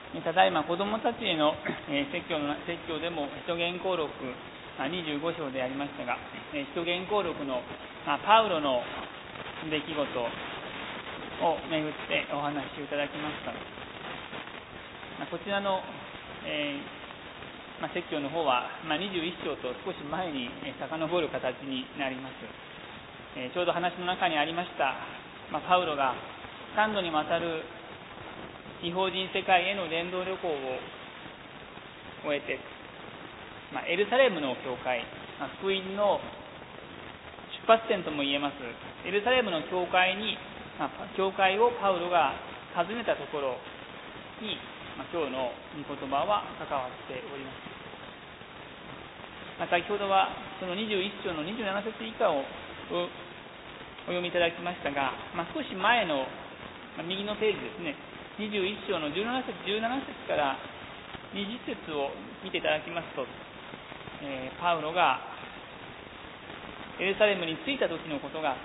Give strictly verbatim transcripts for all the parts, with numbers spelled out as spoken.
ただいま子どもたちへの説教の説教でも使徒言行録にじゅうご章でありましたが、使徒言行録のパウロの出来事をめぐってお話しいただきました。こちらの、えーまあ、説教の方は、まあ、にじゅういち章と少し前に遡る形になります。えー、ちょうど話の中にありました、まあ、パウロが三度にわたる異邦人世界への伝道旅行を終えて、まあ、エルサレムの教会、まあ、福音の出発点とも言えますエルサレムの教会に、まあ、教会をパウロが訪ねたところに、まあ、今日の御言葉は関わっております。まあ、先ほどはそのにじゅういち章のにじゅうなな節以下をお読みいただきましたが、まあ、少し前の、まあ、右のページですね、にじゅういち章のじゅうなな節じゅうなな節からにじゅう節を見ていただきますと、えー、パウロがエルサレムに着いた時のことが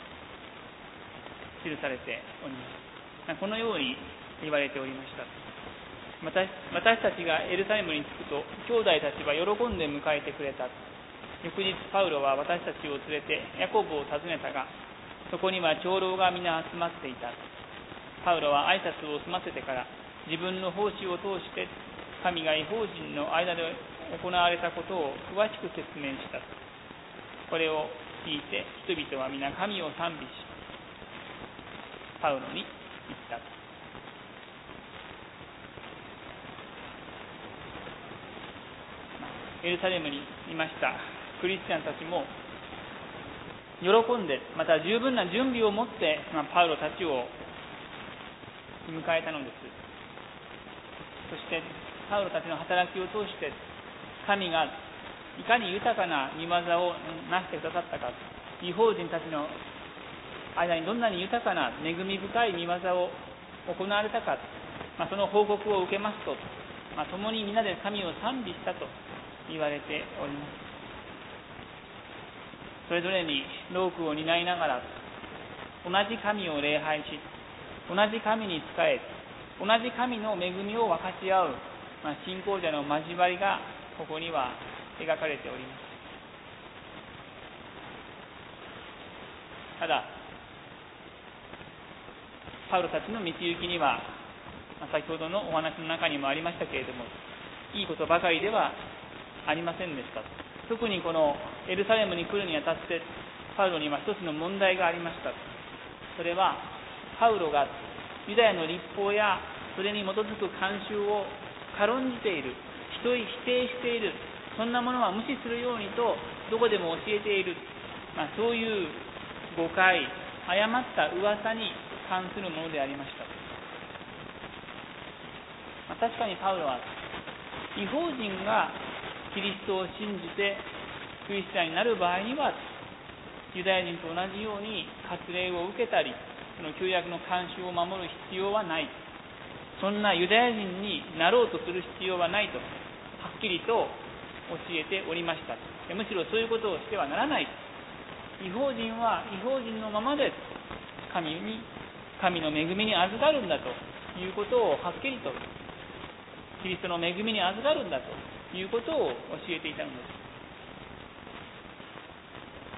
記されております。このように言われておりました。私, 私たちがエルサレムに着くと兄弟たちは喜んで迎えてくれた。翌日パウロは私たちを連れてヤコブを訪ねたが、そこには長老が皆集まっていた。パウロは挨拶を済ませてから自分の奉仕を通して神が異邦人の間で行われたことを詳しく説明した。これを聞いて人々は皆神を賛美し、パウロに言った。エルサレムにいましたクリスチャンたちも喜んで、また十分な準備を持って、まあ、パウロたちを迎えたのです。そしてパウロたちの働きを通して神がいかに豊かな御業をなしてくださったか、異邦人たちの間にどんなに豊かな恵み深い御業を行われたか、まあ、その報告を受けますと、まあ、共に皆で神を賛美したと言われております。それぞれに労苦を担いながら同じ神を礼拝し、同じ神に仕え、同じ神の恵みを分かち合う、まあ、信仰者の交わりがここには描かれております。ただパウロたちの道行きには、まあ、先ほどのお話の中にもありましたけれども、いいことばかりではありませんでした。特にこのエルサレムに来るにあたってパウロには一つの問題がありました。それはパウロがユダヤの律法やそれに基づく慣習を軽んじている、否定している、そんなものは無視するようにとどこでも教えている、まあ、そういう誤解、誤った噂に関するものでありました。まあ、確かにパウロは異邦人がキリストを信じてクリスチャンになる場合にはユダヤ人と同じように割礼を受けたり、その旧約の慣習を守る必要はない、そんなユダヤ人になろうとする必要はないとはっきりと教えておりました。むしろそういうことをしてはならない、異邦人は異邦人のままで神に神の恵みに預かるんだということをはっきりと、キリストの恵みに預かるんだということを教えていたのです。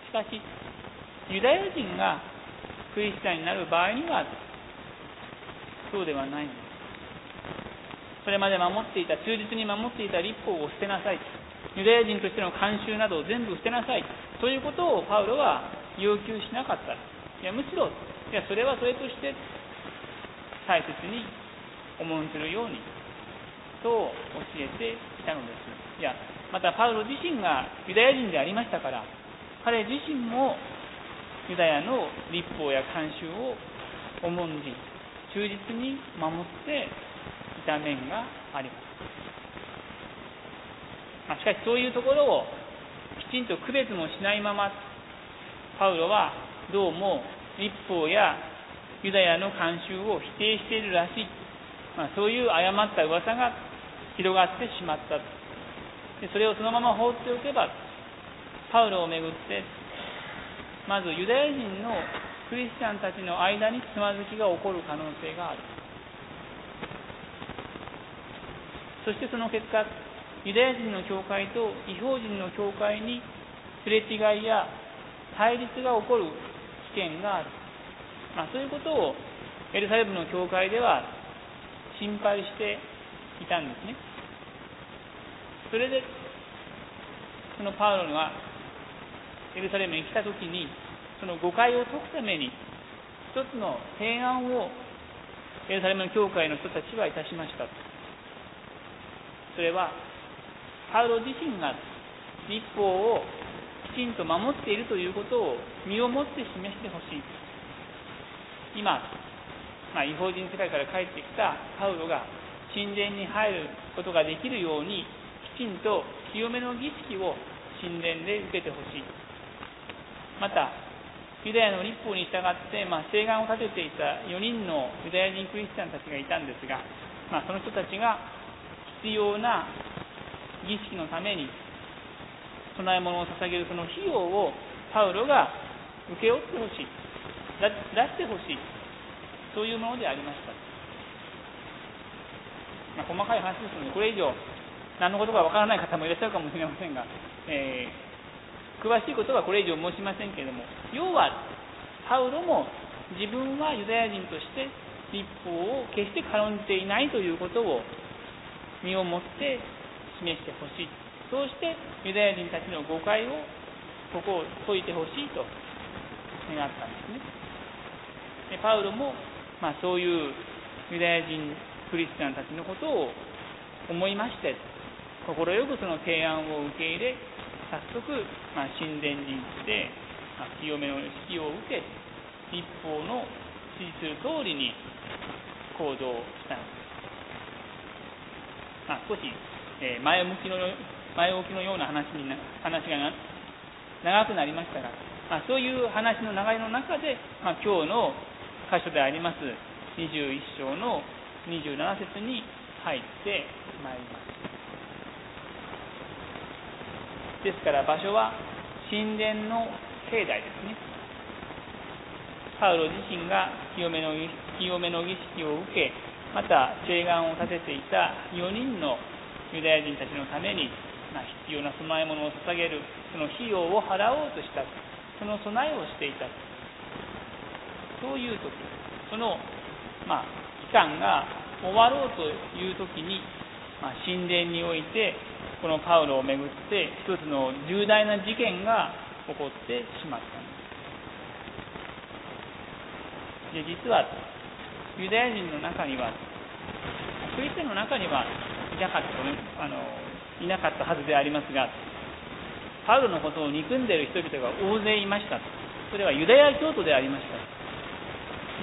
しかしユダヤ人がクリスチャンになる場合にはそうではないのです。それまで守っていた、忠実に守っていた律法を捨てなさい、ユダヤ人としての慣習などを全部捨てなさいということをパウロは要求しなかった。いやむしろいやそれはそれとして大切に重んじるようにと教えていたのです。いやまたパウロ自身がユダヤ人でありましたから、彼自身もユダヤの律法や慣習を重んじ忠実に守っていた面があります。まあ、しかしそういうところをきちんと区別もしないままパウロはどうも律法やユダヤの慣習を否定しているらしい、まあ、そういう誤った噂が広がってしまった。でそれをそのまま放っておけばパウロをめぐってまずユダヤ人のクリスチャンたちの間につまずきが起こる可能性がある。 そしてその結果、ユダヤ人の教会と異邦人の教会にすれ違いや対立が起こる危険がある、まあ、そういうことをエルサレムの教会では心配していたんですね。それでそのパウロがエルサレムに来たときに、その誤解を解くために一つの提案をエルサレムの教会の人たちはいたしました。それはパウロ自身が律法をきちんと守っているということを身をもって示してほしい。今、まあ、異邦人世界から帰ってきたパウロが神殿に入ることができるように、きちんと清めの儀式を神殿で受けてほしい。またユダヤの律法に従って、まあ、誓願を立てていたよにんのユダヤ人クリスチャンたちがいたんですが、まあ、その人たちが必要な儀式のために供え物を捧げるその費用をパウロが請け負ってほしい、出してほしい、そういうものでありました。まあ、細かい話ですので、これ以上何のことかわからない方もいらっしゃるかもしれませんが、えー、詳しいことはこれ以上申しませんけれども、要はパウロも自分はユダヤ人として律法を決して軽んじていないということを身をもって示してほしい。そうしてユダヤ人たちの誤解をここを解いてほしいと願ったんですね。でパウロも、まあ、そういうユダヤ人クリスチャンたちのことを思いまして、快くその提案を受け入れ、早速、まあ、神殿に行って、まあ、清めの式を受け、律法の指示する通りに行動したのです。まあ、少し、えー、前向きの前置きのような話にな話がな長くなりましたが、まあ、そういう話の流れの中で、まあ、今日の箇所でありますにじゅういっ章のにじゅうなな節に入ってまいります。ですから場所は神殿の境内ですね。パウロ自身が清めの清めの儀式を受け、また誓願を立てていたよにんのユダヤ人たちのために、まあ、必要な供え物を捧げるその費用を払おうとした、その備えをしていた、そういう時、その、まあ、期間が終わろうという時に、まあ、神殿においてこのパウロをめぐって一つの重大な事件が起こってしまったんです。で、実はユダヤ人の中には、クリスチャンの中にはいなかったとね、あのいなかったはずでありますが、パウロのことを憎んでいる人々が大勢いました。それはユダヤ教徒でありました。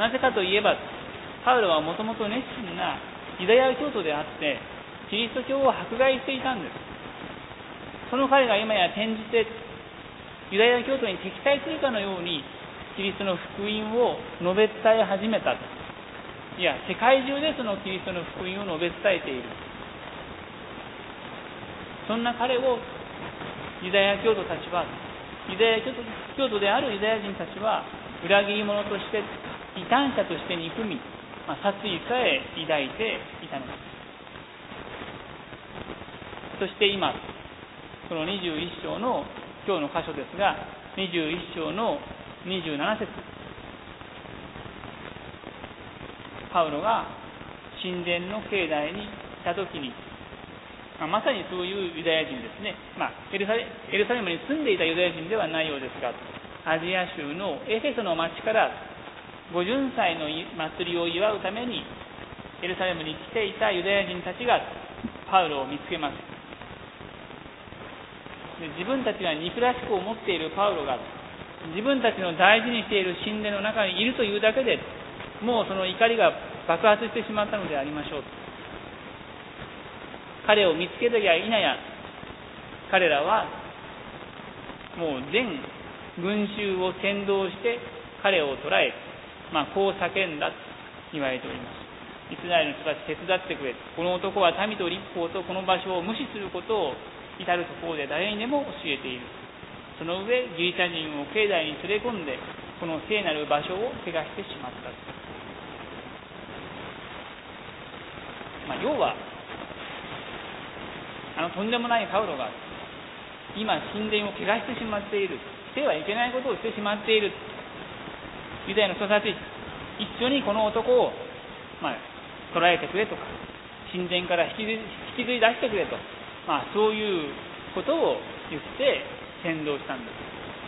なぜかといえば、パウロはもともと熱心なユダヤ教徒であって、キリスト教を迫害していたんです。その彼が今や転じてユダヤ教徒に敵対するかのようにキリストの福音を述べ伝え始めた。いや、世界中でそのキリストの福音を述べ伝えている。そんな彼をユダヤ教徒たちは、ユダヤ教徒、教徒であるユダヤ人たちは裏切り者として、異端者として憎み、まあ、殺意さえ抱いていたのです。そして今、このにじゅういっ章の今日の箇所ですが、にじゅういっ章のにじゅうなな節、パウロが神殿の境内にいたときに、まあ、まさにそういうユダヤ人ですね、まあ、エルサレ、エルサレムに住んでいたユダヤ人ではないようですが、アジア州のエフェソの町からご巡祭の祭りを祝うためにエルサレムに来ていたユダヤ人たちがパウロを見つけます。で、自分たちが憎らしく思っているパウロが自分たちの大事にしている神殿の中にいるというだけで、もうその怒りが爆発してしまったのでありましょう。彼を見つけたや否や、彼らはもう全群衆を先導して彼を捕らえ、まあ、こう叫んだと言われております。イスラエルの人たち手伝ってくれ。この男は民と律法とこの場所を無視することを至るところで誰にでも教えている。その上、ギリシャ人を境内に連れ込んで、この聖なる場所を汚してしまった。まあ、要は、 あのとんでもないパウロが今神殿を汚してしまっている、してはいけないことをしてしまっている、ユダヤの人たち一緒にこの男を、まあ、捕らえてくれとか、神殿から引きずり、引きずり出してくれと、まあ、そういうことを言って先導したんです。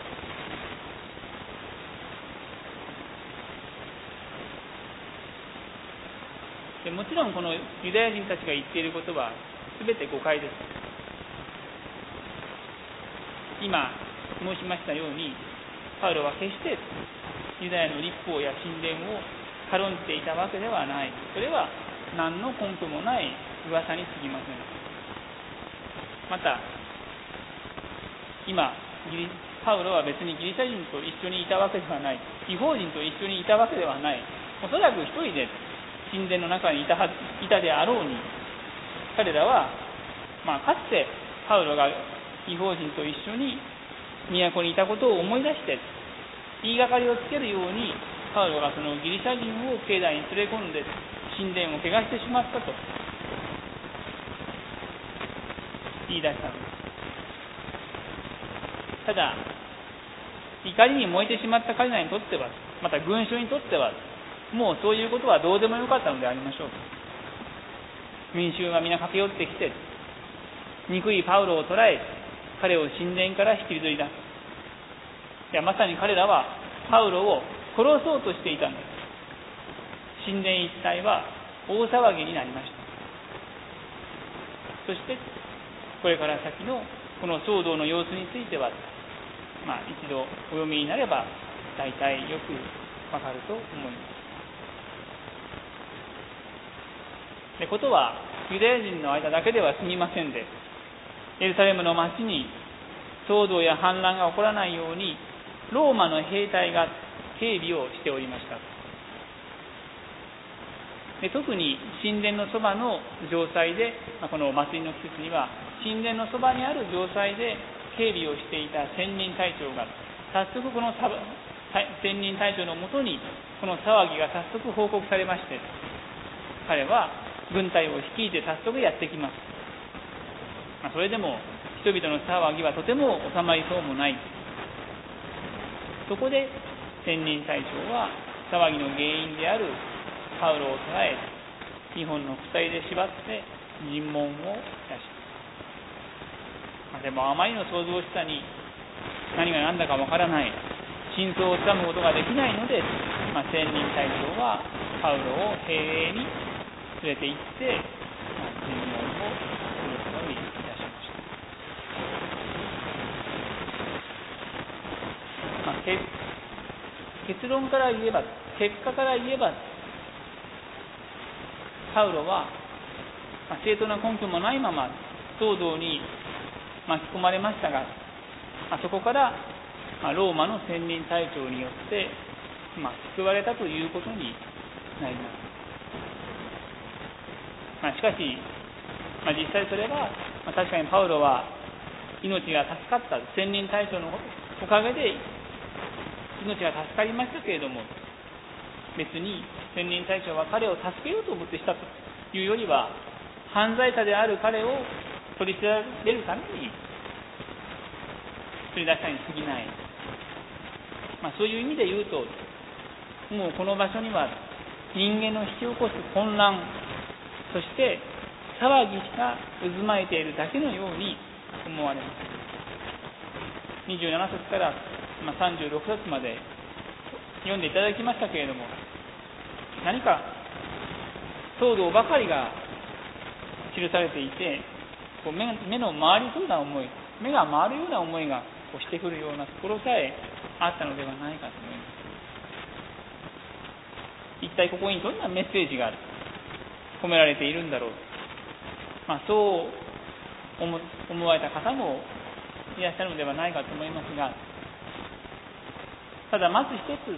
でもちろんこのユダヤ人たちが言っていることは全て誤解です。今申しましたように、パウロは決してユダヤの律法や神殿を軽んじていたわけではない。それは何の根拠もない噂に過ぎません。また今パウロは別にギリシャ人と一緒にいたわけではない、異邦人と一緒にいたわけではない、おそらく一人で神殿の中にいたはず、いたであろうに、彼らは、まあ、かつてパウロが異邦人と一緒に都にいたことを思い出して言いがかりをつけるように、パウロがそのギリシャ人を境内に連れ込んで神殿を汚してしまったと言い出したのです。ただ怒りに燃えてしまった彼らにとっては、また群衆にとっては、もうそういうことはどうでもよかったのでありましょう。民衆が皆駆け寄ってきて、憎いパウロを捕らえ、彼を神殿から引きずり出す。いや、まさに彼らはパウロを殺そうとしていたんです。神殿一帯は大騒ぎになりました。そしてこれから先のこの騒動の様子については、まあ、一度お読みになれば大体よくわかると思います。で、ことはユダヤ人の間だけでは済みませんで、エルサレムの町に騒動や反乱が起こらないようにローマの兵隊が警備をしておりました。で、特に神殿のそばの城塞で、まあ、このお祭りの季節には神殿のそばにある城塞で警備をしていた千人隊長が早速この千人隊長のもとにこの騒ぎが早速報告されまして、彼は軍隊を率いて早速やってきます。まあ、それでも人々の騒ぎはとても収まりそうもない。そこで千人隊長は騒ぎの原因であるパウロを捕らえ、にほんの鎖で縛って尋問をいたします。まあ、でもあまりの想像しさに何が何だかわからない、真相をつかむことができないので、まあ、千人隊長はパウロを兵営に連れて行って、まあ、尋問をすることにいたしました。まあ、結論から言えば、結果から言えば、パウロは、まあ、正当な根拠もないまま騒動に巻き込まれましたが、まあ、そこから、まあ、ローマの千人隊長によって、まあ、救われたということになります。まあ、しかし、まあ、実際それは、まあ、確かにパウロは命が助かった、千人隊長のおかげで命が助かりましたけれども、別に千人隊長は彼を助けようと思ってしたというよりは、犯罪者である彼を取り調べるために取り出したに過ぎない。まあ、そういう意味で言うと、もうこの場所には人間の引き起こす混乱、そして騒ぎが渦巻いているだけのように思われます。にじゅうなな節からさんじゅうろく節まで読んでいただきましたけれども、何か騒動ばかりが記されていて、こう 目, 目の回りそうな思い、目が回るような思いがこうしてくるようなところさえあったのではないかと思います。一体ここにどんなメッセージが込められているんだろう、まあ、そう思, 思われた方もいらっしゃるのではないかと思いますが、ただまず一つ、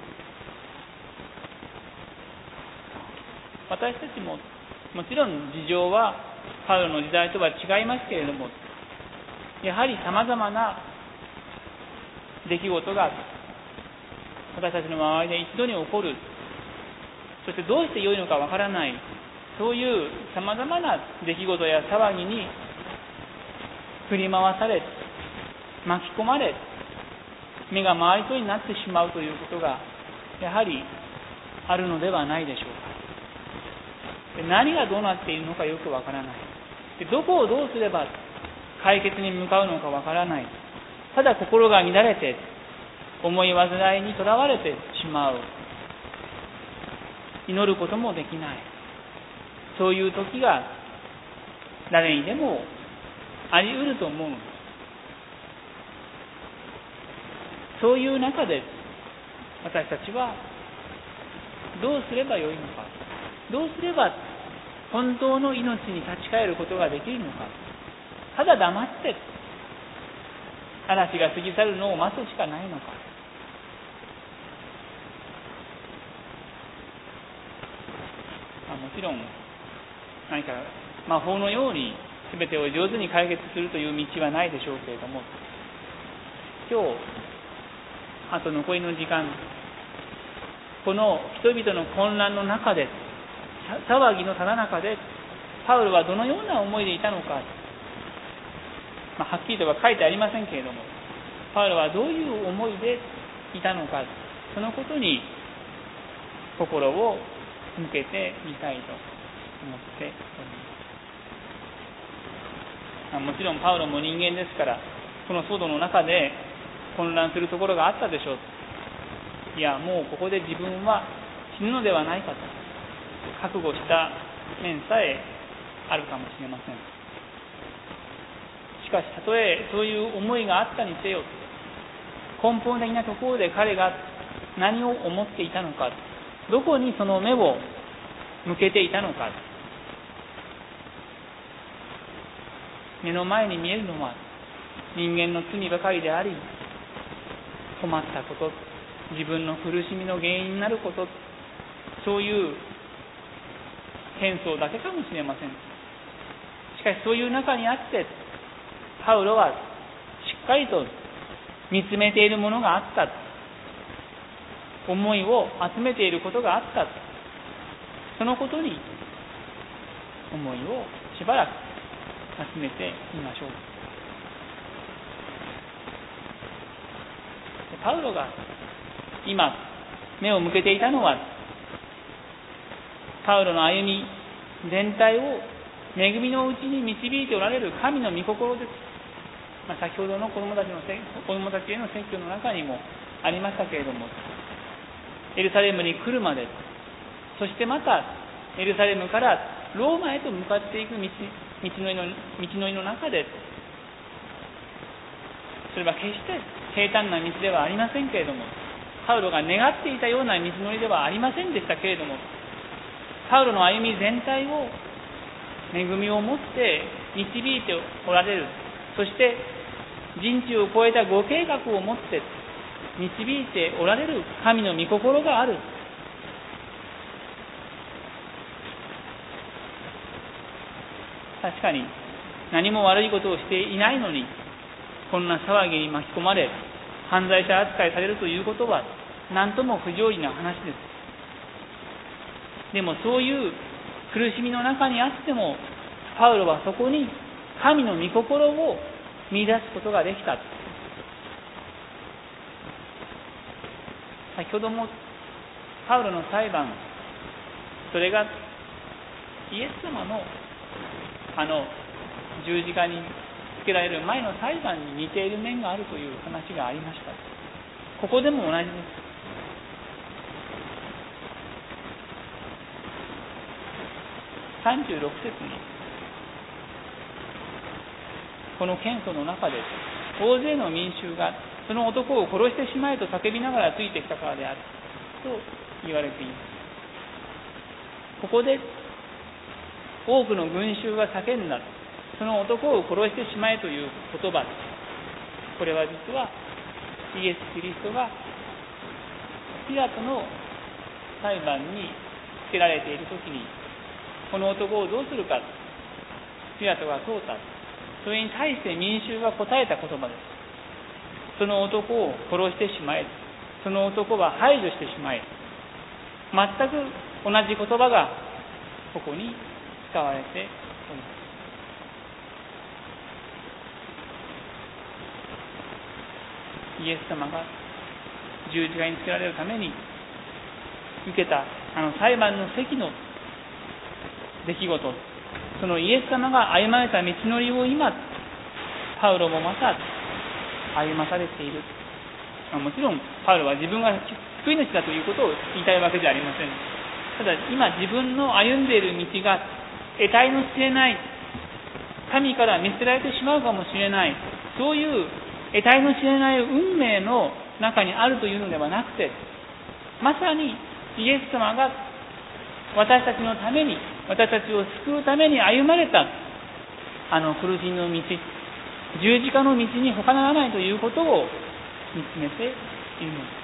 私たちももちろん事情はパウロの時代とは違いますけれども、やはりさまざまな出来事が私たちの周りで一度に起こる、そしてどうして良いのかわからない、そういうさまざまな出来事や騒ぎに振り回され、巻き込まれ、目が回りそうになってしまうということがやはりあるのではないでしょうか。で、何がどうなっているのかよくわからない。で、どこをどうすれば解決に向かうのかわからない。ただ心が乱れて思い煩いにとらわれてしまう。祈ることもできない。そういう時が誰にでもあり得ると思うのです。そういう中で私たちはどうすればよいのか、どうすれば本当の命に立ち返ることができるのか。ただ黙って嵐が過ぎ去るのを待つしかないのか。まあ、もちろん何か魔法のように全てを上手に解決するという道はないでしょうけれども、今日あと残りの時間、この人々の混乱の中で、騒ぎのただ中でパウロはどのような思いでいたのか、まあ、はっきりとは書いてありませんけれども、パウロはどういう思いでいたのか、そのことに心を向けてみたいと思っております。まあ、もちろんパウロも人間ですから、この騒動の中で混乱するところがあったでしょう。いや、もうここで自分は死ぬのではないかと覚悟した面さえあるかもしれません。しかし、たとえそういう思いがあったにせよ、根本的なところで彼が何を思っていたのか、どこにその目を向けていたのか、目の前に見えるのは人間の罪ばかりであり、困ったこと、自分の苦しみの原因になること、そういう変装だけかもしれません。しかし、そういう中にあってパウロはしっかりと見つめているものがあった、思いを集めていることがあった、そのことに思いをしばらく集めてみましょう。パウロが今目を向けていたのは、パウロの歩み全体を恵みのうちに導いておられる神の御心です。まあ、先ほどの子供たちの子供たちへの説教の中にもありましたけれども、エルサレムに来るまで、そしてまたエルサレムからローマへと向かっていく道、道のりの、道のりの中で、それは決して平坦な道ではありませんけれども、パウロが願っていたような道のりではありませんでしたけれども、パウロの歩み全体を恵みを持って導いておられる、そして人知を超えたご計画を持って導いておられる神の御心がある。確かに何も悪いことをしていないのに、こんな騒ぎに巻き込まれ犯罪者扱いされるということは何とも不条理な話です。でもそういう苦しみの中にあっても、パウロはそこに神の御心を見出すことができた。先ほどもパウロの裁判、それがイエス様のあの十字架につけられる前の裁判に似ている面があるという話がありました。ここでも同じです。さんじゅうろく節に、この検訴の中で大勢の民衆がその男を殺してしまえと叫びながらついてきたからであると言われています。ここで多くの群衆が叫んだ、その男を殺してしまえという言葉、これは実はイエス・キリストがピラトの裁判につけられているときに、この男をどうするかピラトが問うた。それに対して民衆が答えた言葉です。その男を殺してしまえ、その男は排除してしまえ。全く同じ言葉がここに使われております。 イエス様が十字架につけられるために受けたあの裁判の席の出来事、そのイエス様が歩まれた道のりを今パウロもまた歩まされている。もちろんパウロは自分が救い主だということを言いたいわけじゃありません。ただ今自分の歩んでいる道が得体の知れない神から見捨てられてしまうかもしれない、そういう得体の知れない運命の中にあるというのではなくて、まさにイエス様が私たちのために、私たちを救うために歩まれたあの苦しみの道、十字架の道に他ならないということを見つめているのです。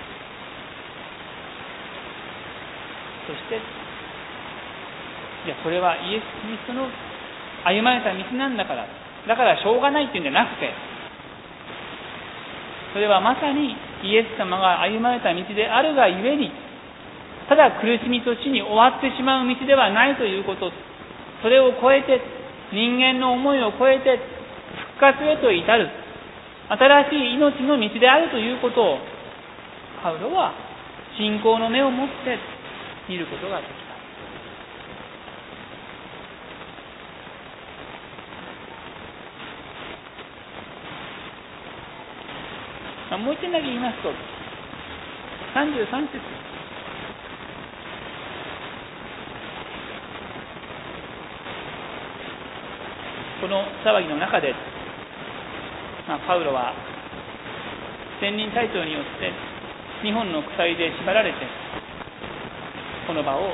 そして、いやこれはイエス・キリストの歩まれた道なんだから、だからしょうがないっていうんじゃなくて、それはまさにイエス様が歩まれた道であるがゆえに、ただ苦しみと死に終わってしまう道ではないということ、それを超えて、人間の思いを超えて復活へと至る新しい命の道であるということを、パウロは信仰の目を持って見ることができた。もう一点だけ言いますと、さんじゅうさん節、この騒ぎの中で、まあ、パウロは千人隊長によってにほんの鎖で縛られてこの場を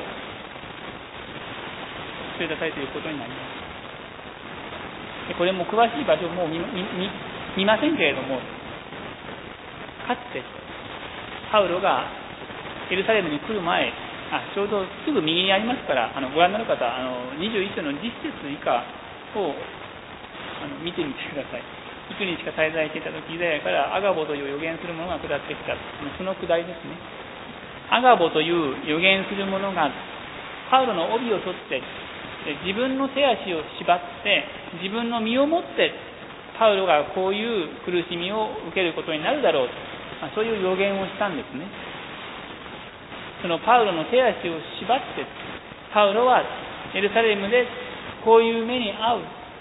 連れ出されていることになります。でこれも詳しい場所もう 見, 見, 見ませんけれども、かつてパウロがエルサレムに来る前、あちょうどすぐ右にありますから、あのご覧になる方、あのにじゅういち章のじゅっ節以下をあの見てみてください。幾日か滞在していた時でからアガボという予言する者が下ってきた、そのくだりですね。アガボという予言する者がパウロの帯を取って自分の手足を縛って自分の身をもってパウロがこういう苦しみを受けることになるだろうと、まあ、そういう予言をしたんですね。そのパウロの手足を縛ってパウロはエルサレムでこういう目に遭う、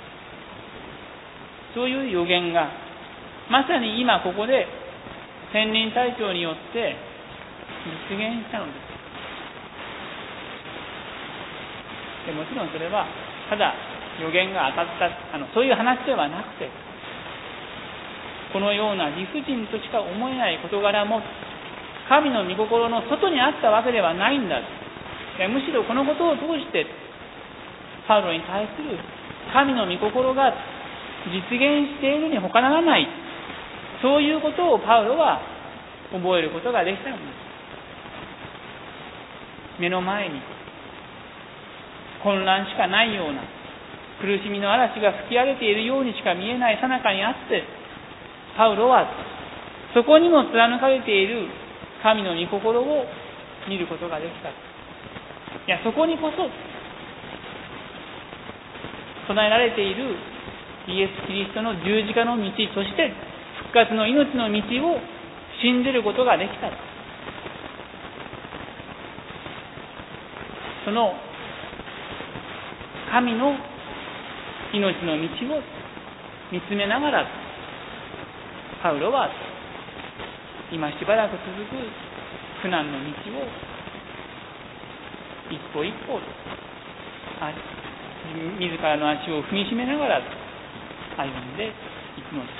そういう予言がまさに今ここで千人隊長によって実現したのです。でもちろんそれはただ予言が当たったあのそういう話ではなくて、このような理不尽としか思えない事柄も神の御心の外にあったわけではないんだ。むしろこのことを通してパウロに対する神の御心が実現しているに他ならない、そういうことをパウロは覚えることができたのです。目の前に混乱しかないような苦しみの嵐が吹き荒れているようにしか見えない最中にあって、パウロはそこにも貫かれている神の御心を見ることができた。いや、そこにこそ備えられているイエス・キリストの十字架の道、そして復活の命の道を信じることができた。その神の命の道を見つめながら、パウロは今しばらく続く苦難の道を一歩一歩自らの足を踏みしめながら歩んでいくのです。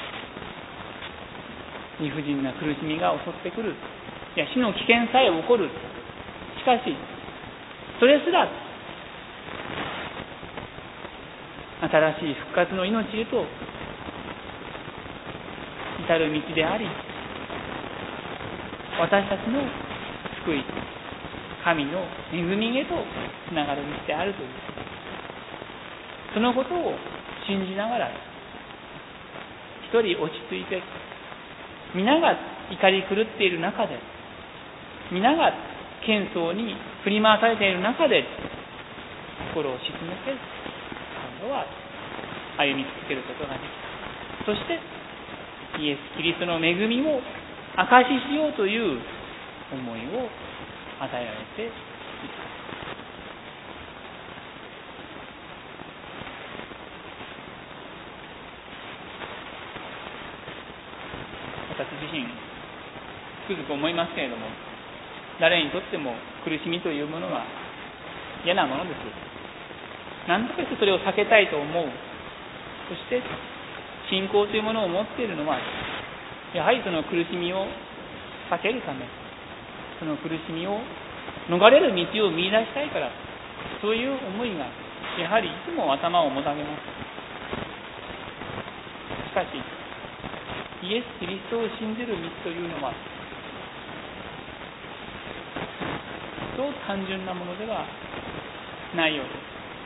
理不尽な苦しみが襲ってくる、いや死の危険さえ起こる。しかしそれすら新しい復活の命へと至る道であり、私たちの救い、神の恵みへとつながる道であるという、そのことを信じながら一人落ち着いて、皆が怒り狂っている中で、皆が喧騒に振り回されている中で心を沈めてパウロは歩み続けることができた。そしてイエス・キリストの恵みを証ししようという思いを与えられている。私自身つくづく思いますけれども、誰にとっても苦しみというものは嫌なものです。何とかしてそれを避けたいと思う。そして信仰というものを持っているのは、やはりその苦しみを避けるため、その苦しみを逃れる道を見出したいから、そういう思いがやはりいつも頭をもたげます。しかしイエス・キリストを信じる道というのはそう単純なものではないようです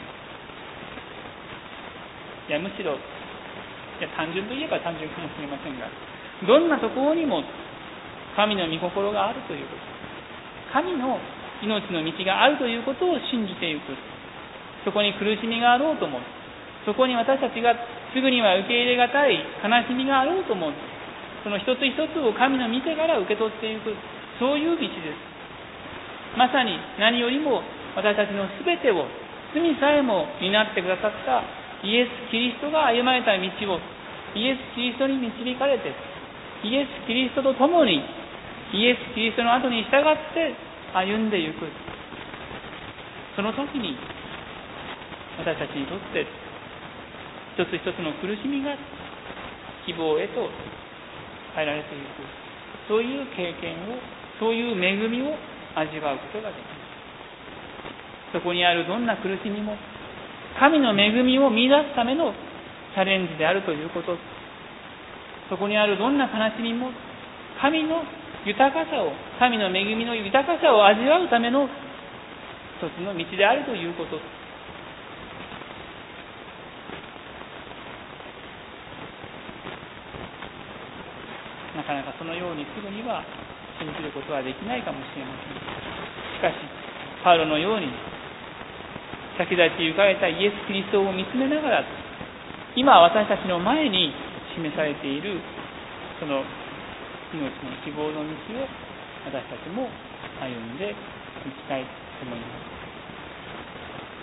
。いやむしろいや単純といえば単純かもしれませんが、どんなところにも神の御心があるということ、神の命の道があるということを信じていく。そこに苦しみがあろうとも、そこに私たちがすぐには受け入れがたい悲しみがあろうとも、その一つ一つを神の見てから受け取っていく、そういう道です。まさに何よりも私たちのすべてを、罪さえも担ってくださったイエス・キリストが歩まれた道を、イエス・キリストに導かれて、イエス・キリストと共にイエス・キリストの後に従って歩んでいく。その時に私たちにとって一つ一つの苦しみが希望へと変えられていく、そういう経験を、そういう恵みを味わうことができます。そこにあるどんな苦しみも神の恵みを見出すためのチャレンジであるということ、そこにあるどんな悲しみも神の豊かさを、神の恵みの豊かさを味わうための一つの道であるということ。なかなかそのようにすぐには信じることはできないかもしれません。しかしパウロのように先立ち行かれたイエス・キリストを見つめながら、今私たちの前に示されているその命の希望の道を私たちも歩んでいきたいと思います。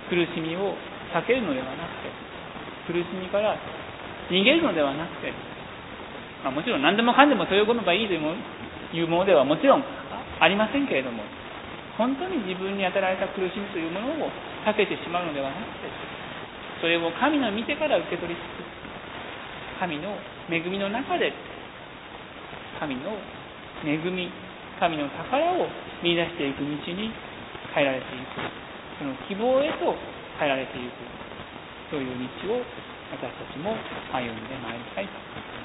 苦しみを避けるのではなくて、苦しみから逃げるのではなくて、まあ、もちろん何でもかんでもそういうことがいいというものではもちろんありませんけれども、本当に自分に与えられた苦しみというものを避けてしまうのではなくて、それを神の見てから受け取りつつ、神の恵みの中で神の恵み、神の宝を見出していく道に変えられていく、その希望へと変えられていく、そういう道を私たちも歩んでまいりたいと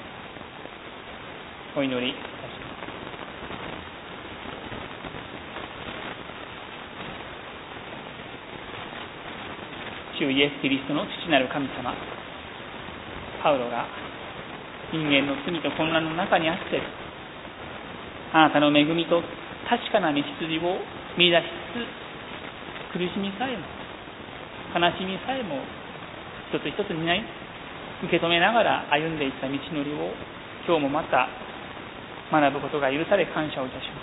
お祈りいたします。主イエス・キリストの父なる神様、パウロが人間の罪と混乱の中にあって、あなたの恵みと確かな道筋を見出しつつ、苦しみさえも悲しみさえも一つ一つにない受け止めながら歩んでいった道のりを今日もまた学ぶことが許され感謝をいたします。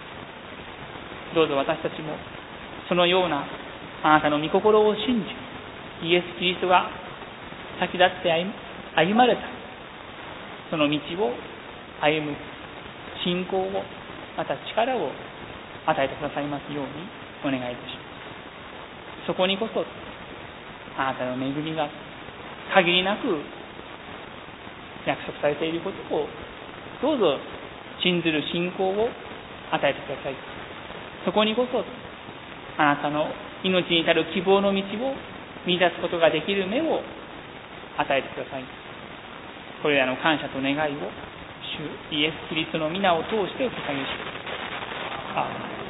どうぞ私たちもそのようなあなたの御心を信じ、イエス・キリストが先立って歩まれたその道を歩む信仰を、また力を与えてくださいますようにお願いいたします。そこにこそあなたの恵みが限りなく約束されていることをどうぞ信ずる信仰を与えてください。そこにこそあなたの命に至る希望の道を見出すことができる目を与えてください。これらの感謝と願いを主イエス・キリストの皆を通してお捧げします。アーメン。